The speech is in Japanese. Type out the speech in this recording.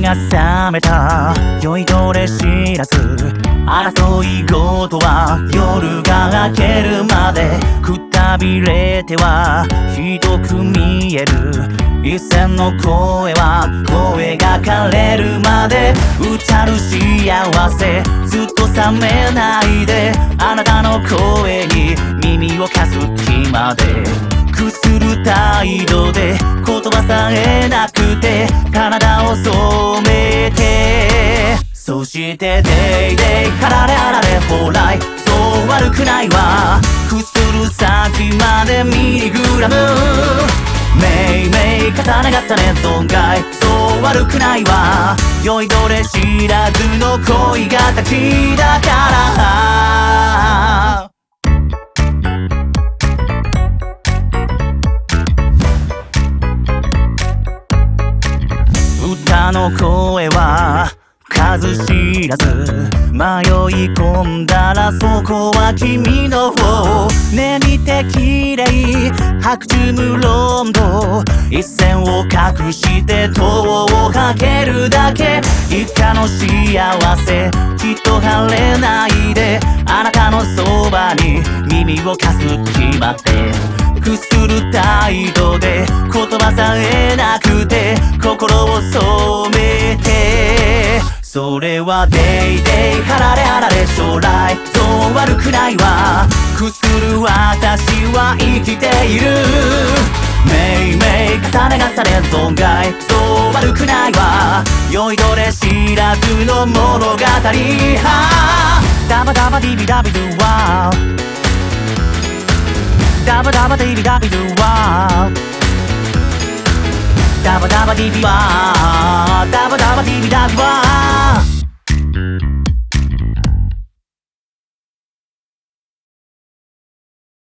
が覚めた酔いどれ知らず争いごとは夜が明けるまでくたびれてはひどく見える一線の声は声が枯れるまでうちゃる幸せずっと冷めないであなたの声に耳を貸す日までくする態度で言葉さえなくて体を染めてそしてデイデイかられあられほらいそう悪くないわくする先までミリグラムめいめい重ね重ね存外そう悪くないわ酔いどれ知らずの恋がたちだから歌の声は数知らず迷い込んだらそこは君の方寝にて綺麗白昼無論と一線を隠して戸をかけるだけ一家の幸せきっと晴れないであなたのそばに耳を貸す決まってくする態度で言葉さえなくて心を染めてそれはデイデイかられあられ将来そう悪くないわくする私は生きているめいめい重ね重ね存外そう悪くないわ酔いどれ知らずの物語ダバダバディビダビドゥワーダバダバディビダビドゥワーダバダバディビワーダバダバディビダビワー